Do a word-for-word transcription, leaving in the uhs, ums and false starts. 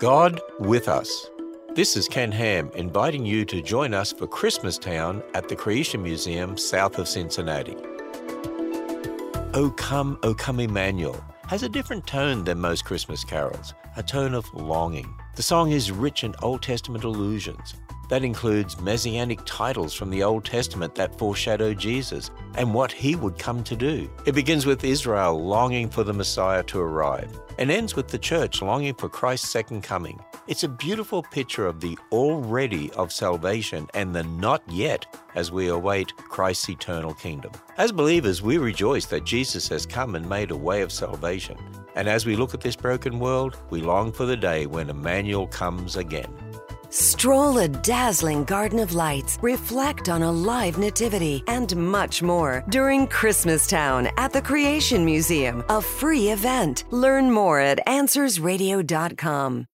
God with us. This is Ken Ham inviting you to join us for Christmas Town at the Creation Museum south of Cincinnati. O Come, O Come Emmanuel has a different tone than most Christmas carols, a tone of longing. The song is rich in Old Testament allusions. That includes messianic titles from the Old Testament that foreshadow Jesus and what he would come to do. It begins with Israel longing for the Messiah to arrive and ends with the church longing for Christ's second coming. It's a beautiful picture of the already of salvation and the not yet as we await Christ's eternal kingdom. As believers, we rejoice that Jesus has come and made a way of salvation. And as we look at this broken world, we long for the day when Emmanuel comes again. Stroll a dazzling garden of lights, reflect on a live nativity, and much more during Christmas Town at the Creation Museum, a free event. Learn more at answers radio dot com.